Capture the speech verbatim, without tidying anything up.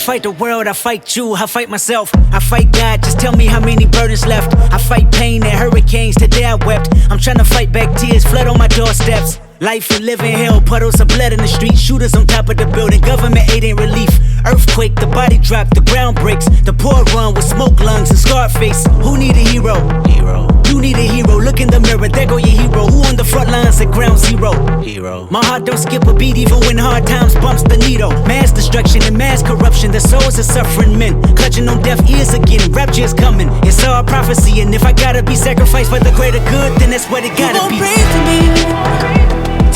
fight the world, I fight you, I fight myself, I fight God, just tell me how many burdens left. I fight pain and hurricanes, today I wept. I'm trying to fight back tears, flood on my doorsteps. Life and living hell, puddles of blood in the street, shooters on top of the building, government aid ain't relief. Earthquake, the body drop, the ground breaks, the poor run with smoke lungs and scarred face. Who need a hero? Hero. You need a hero, look in the mirror, there go your hero. Who on the front lines at ground zero? Hero. My heart don't skip a beat even when hard times bumps the needle. Mass destruction and mass corruption, the souls of suffering men clutching on deaf ears again, rapture is coming. It's all prophecy, and if I gotta be sacrificed for the greater good, then that's what it gotta you be. Pray for me.